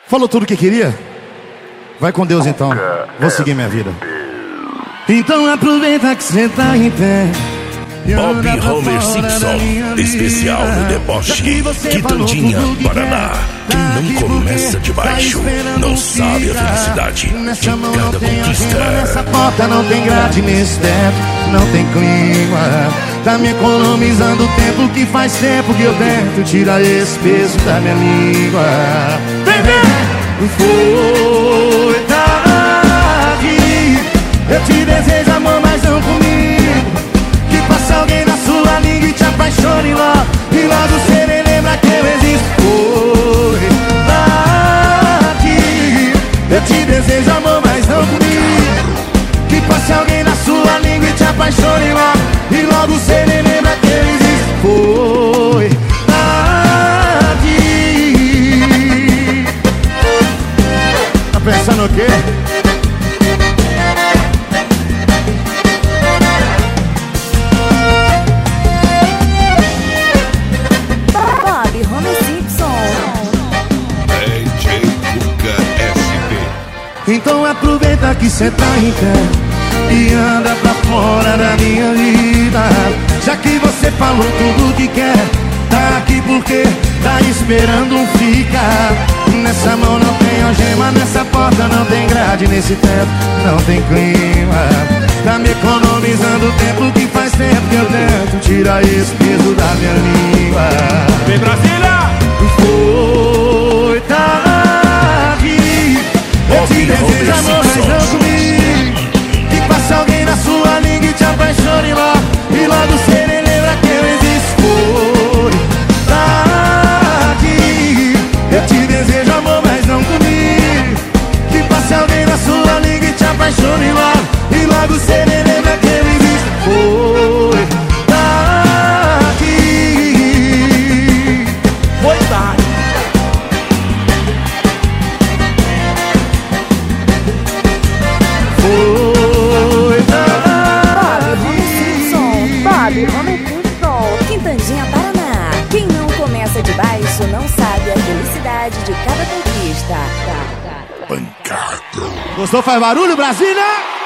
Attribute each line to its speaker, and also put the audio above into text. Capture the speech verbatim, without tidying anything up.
Speaker 1: Falou tudo o que queria? Vai com Deus então. Vou seguir minha vida. Então aproveita que você tá em pé.
Speaker 2: Bob Homer Simpson, especial no deboche, Quitandinha, Paraná. Quem não começa de baixo não sabe a felicidade de cada conquista.
Speaker 1: Nessa porta não tem grade, nesse teto não tem clima. Tá me economizando tempo que faz tempo que eu tento tirar esse peso da minha língua. Vem, vem! Foi tarde, eu te desejo amor, mas não comigo. Que passa alguém na sua língua e te apaixone logo, e logo você nem lembra que eu existo. Foi tarde, eu te desejo amor, mas não comigo. Que passe alguém na sua língua e te apaixone logo, e logo você nem lembra que eu existo. Foi tarde. Tá pensando o quê? Então aproveita que cê tá em pé e anda pra fora da minha vida. Já que você falou tudo que quer, tá aqui porque tá esperando um ficar. Nessa mão não tem algema, nessa porta não tem grade, nesse teto não tem clima. Tá me economizando tempo que faz tempo que eu tento tirar esse peso da minha língua.
Speaker 3: Vem Brasília!
Speaker 1: Foi tarde, eu te desejo amor, mas não comigo. Que passe alguém na sua língua e te apaixone logo, e logo você nem lembra que eu existo. Foi tarde, eu te desejo amor, mas não comigo. Que passe alguém na sua língua e te apaixone logo, e logo você nem lembra que eu existo. Foi tarde.
Speaker 3: Foi tarde.
Speaker 1: Foi
Speaker 4: Bob Homer Simpson, Quitandinha, Paraná. Quem não começa de baixo não sabe a felicidade de cada conquista.
Speaker 1: Gostou? Faz barulho, Brasília?